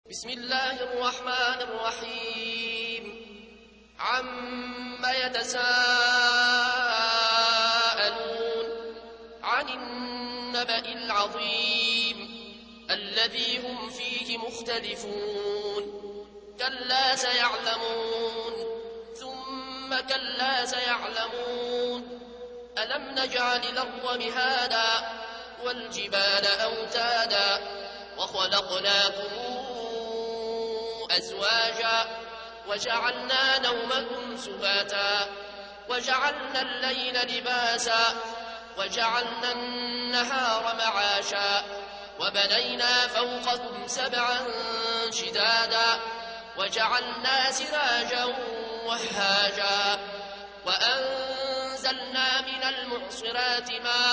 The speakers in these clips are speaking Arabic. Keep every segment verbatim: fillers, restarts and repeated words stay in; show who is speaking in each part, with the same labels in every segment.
Speaker 1: بسم الله الرحمن الرحيم عم يتساءلون عن النبأ العظيم الذي هم فيه مختلفون كلا سيعلمون ثم كلا سيعلمون ألم نجعل الأرض مهادا والجبال أوتادا وخلقناكم أزواجا وجعلنا نومكم سباتا وجعلنا الليل لباسا وجعلنا النهار معاشا وبنينا فوقكم سبعا شدادا وجعلنا سراجا وهاجا وأنزلنا من المعصرات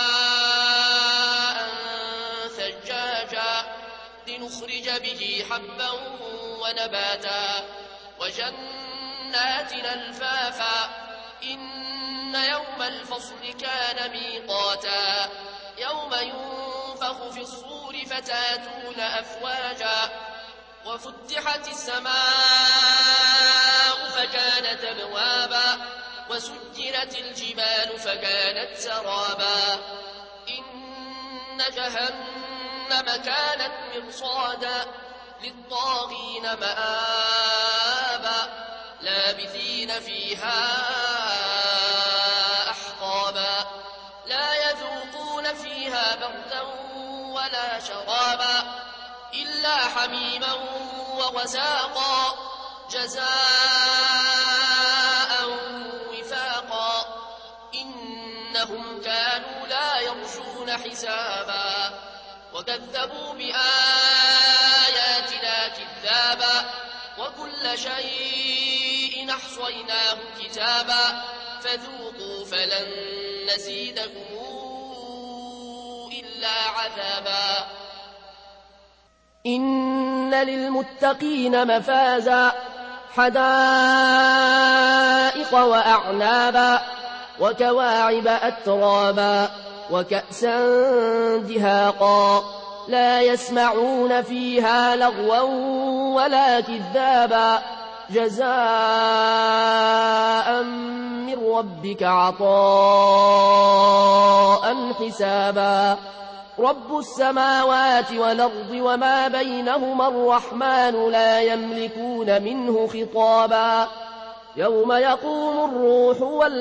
Speaker 1: ماء ثجاجا لنخرج به حبا ونباتا وجنات ألفافا إن يوم الفصل كان ميقاتا يوم ينفخ في الصور فتاتون أفواجا وفتحت السماء فكانت أبوابا وسجرت الجبال فكانت سرابا إن جهنم كانت مرصادا للطاغين مآبا لابثين فيها أحقابا لا يذوقون فيها بردا ولا شرابا إلا حميما وغساقا جزاء وفاقا إنهم كانوا لا يرجون حسابا وكذبوا بآياتنا كذابا وكل شيء أحصيناه كتابا فذوقوا فلن نزيدكم إلا عذابا
Speaker 2: إن للمتقين مفازا حدائق وأعنابا وكواعب أترابا وكأسا دهاقا لا يسمعون فيها لغوا ولا كذابا جزاء من ربك عطاء حسابا رب السماوات والأرض وما بينهما الرحمن لا يملكون منه خطابا يوم يقوم الروح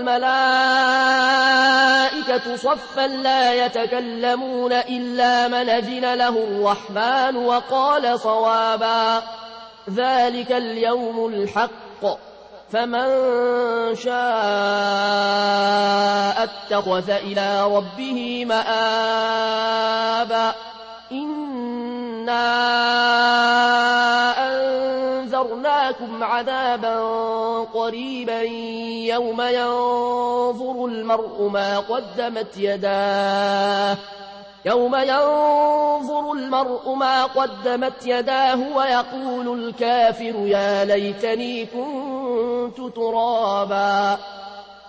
Speaker 2: والملائكة صفا لا يتكلمون إلا من أذن له الرحمن وقال صوابا ذلك اليوم الحق فمن شاء اتخذ إلى ربه مآبا إنا أنذرناكم عذابا قريبا يوم ينظر المرء ما قدمت يداه يوم ينظر المرء ما قدمت يداه ويقول الكافر يا ليتني كنت ترابا